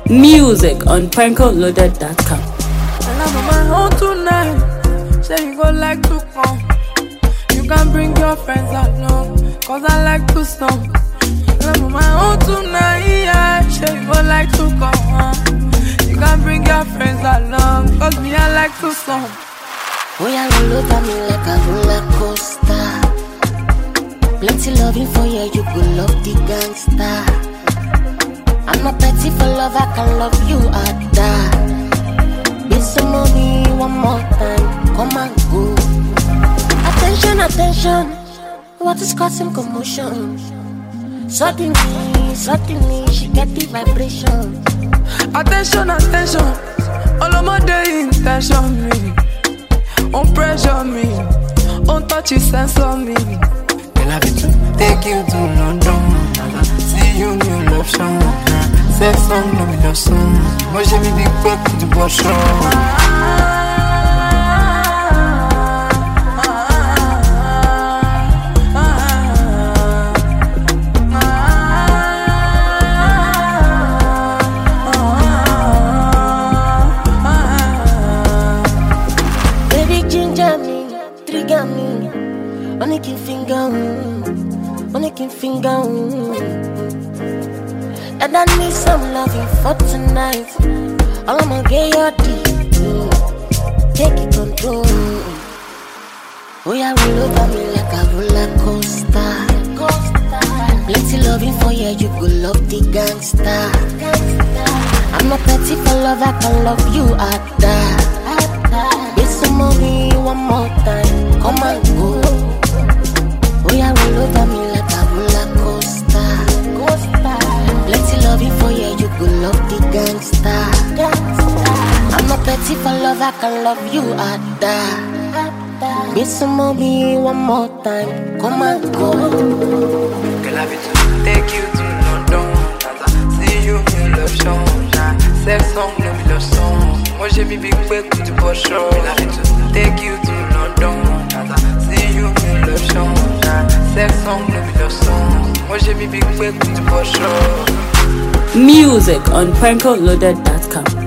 Music on prankoloaded.com. And I'm on my own tonight. Say you go like to come. You can bring your friends along, cause I like to stomp. And I'm on my own tonight, yeah. Say you go like to come. You can bring your friends along, cause me I like to stomp. Oh yeah, you look at me like a roller coaster. Plenty loving for you, you could love the gangster. I'm not petty for love, I can love you at that. Be some money one more time, come and go. Attention, attention, what is causing commotion? Suddenly, she get the vibration. Attention, attention, all of my day intention me. On pressure me, on touch it, censor me. Girl, I be to take you to London. See you new love song. Sex song, no me love song. Moi j'ai mis big buck pour du boisson. Baby ginger me, trigger me. Onikin finger. And I need some loving for tonight. All I'ma get your deep, take it control. Oh yeah, roll over me like a roller coaster. Plenty loving for you, you go love the gangster. I'm not petty for love, I can love you at that. Get some money one more time, come and go. Oh yeah, roll over me like a roller coaster. Plenty loving for you, you go love the gangster. I'm not petty for love, I can love you at that. Get some money one more time, come and go. Girl, I be to take you to London. See you new love song. Sex song, no me love song. Moi j'ai mis big buck pour du boisson. Girl, I be to take you to London. See you new love song. Sex song, no me love song. Moi j'ai mis big buck pour du boisson. Music on prankoloaded.com.